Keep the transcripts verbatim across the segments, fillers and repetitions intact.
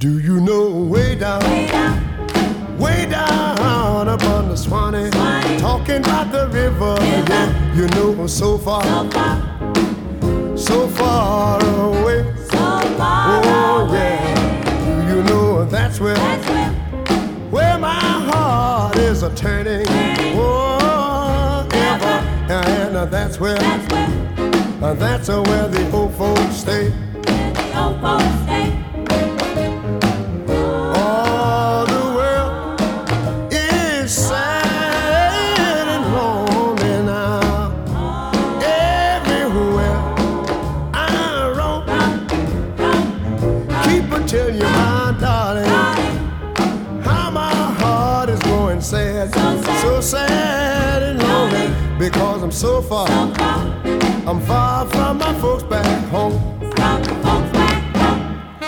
Do you know way down, way down, way down up on the Swanee, Swanee, talking about the river, river, yeah, you know so far, so far, so far away, so far oh away. yeah, do you know that's where, That's where, where my heart is a turning, turning, oh, ever, and uh, that's where, that's where, uh, that's uh, where the old folks stay. where the old folks stay. All the world is sad and lonely now. Everywhere I roam, keep on telling you, my darling, how my heart is going sad, so sad and lonely, because I'm so far, I'm far from my folks back home. From the folks back home.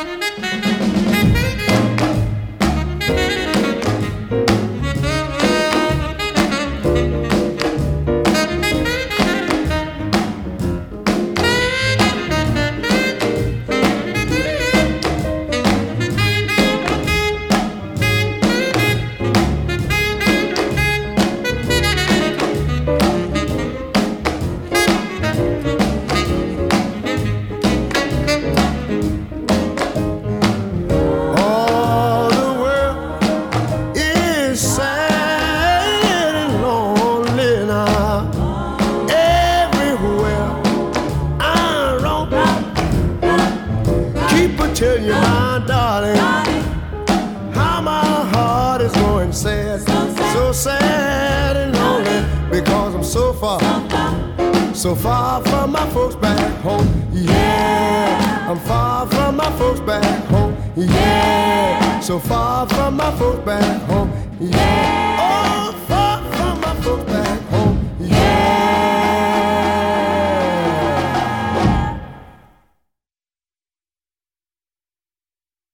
Tell you, my darling, how my heart is going sad, so sad and lonely, because I'm so far, so far from my folks back home. Yeah, I'm far from my folks back home. Yeah, so far from my folks back home. Yeah.